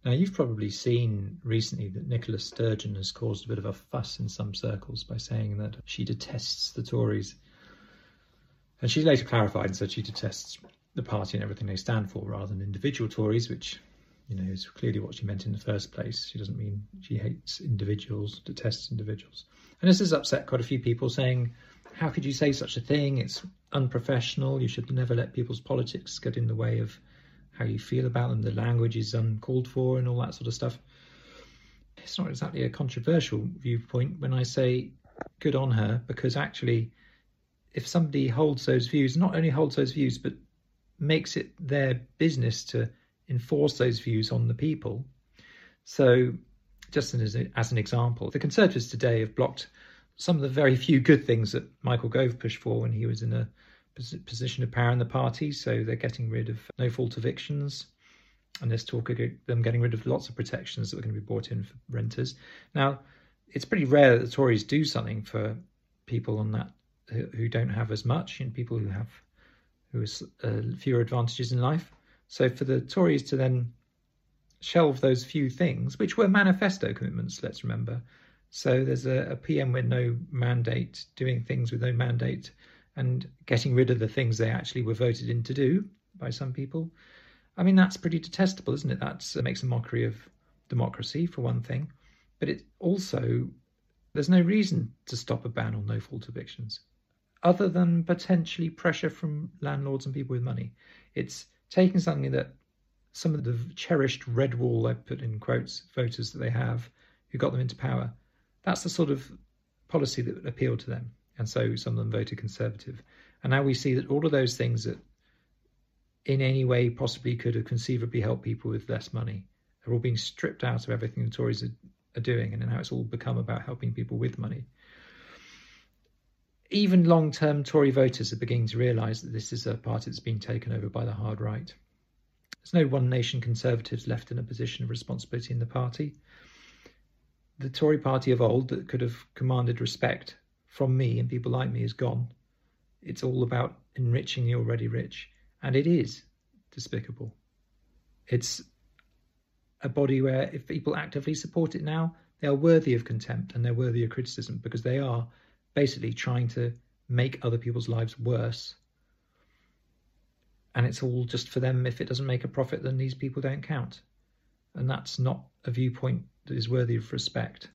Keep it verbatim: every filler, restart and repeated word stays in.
Now, you've probably seen recently that Nicola Sturgeon has caused a bit of a fuss in some circles by saying that she detests the Tories. And she later clarified and said she detests the party and everything they stand for rather than individual Tories, which, you know, is clearly what she meant in the first place. She doesn't mean she hates individuals, detests individuals. And this has upset quite a few people, saying, how could you say such a thing? It's unprofessional. You should never let people's politics get in the way of how you feel about them. The language is uncalled for and all that sort of stuff. It's not exactly a controversial viewpoint when I say good on her, because actually, if somebody holds those views, not only holds those views, but makes it their business to enforce those views on the people. So just as, a, as an example, the Conservatives today have blocked some of the very few good things that Michael Gove pushed for when he was in a position of power in the party. So they're getting rid of no-fault evictions, and there's talk of them getting rid of lots of protections that are going to be brought in for renters. Now, it's pretty rare that the Tories do something for people on that who don't have as much, and people who have who has uh, fewer advantages in life. So for the Tories to then shelve those few things, which were manifesto commitments, let's remember. So there's a, a P M with no mandate, doing things with no mandate, and getting rid of the things they actually were voted in to do by some people. I mean, that's pretty detestable, isn't it? That uh, makes a mockery of democracy, for one thing. But it also, there's no reason to stop a ban on no-fault evictions, other than potentially pressure from landlords and people with money. It's taking something that some of the cherished red wall, I put in quotes, voters that they have, who got them into power, that's the sort of policy that appealed to them. And so some of them voted Conservative. And now we see that all of those things that in any way possibly could have conceivably helped people with less money are all being stripped out of everything the Tories are, are doing. And now it's all become about helping people with money. Even long-term Tory voters are beginning to realise that this is a party that's been taken over by the hard right. There's no One Nation Conservatives left in a position of responsibility in the party. The Tory party of old that could have commanded respect from me and people like me is gone. It's all about enriching the already rich. And it is despicable. It's a body where if people actively support it now, they are worthy of contempt and they're worthy of criticism, because they are basically trying to make other people's lives worse. And it's all just for them. If it doesn't make a profit, then these people don't count. And that's not a viewpoint that is worthy of respect.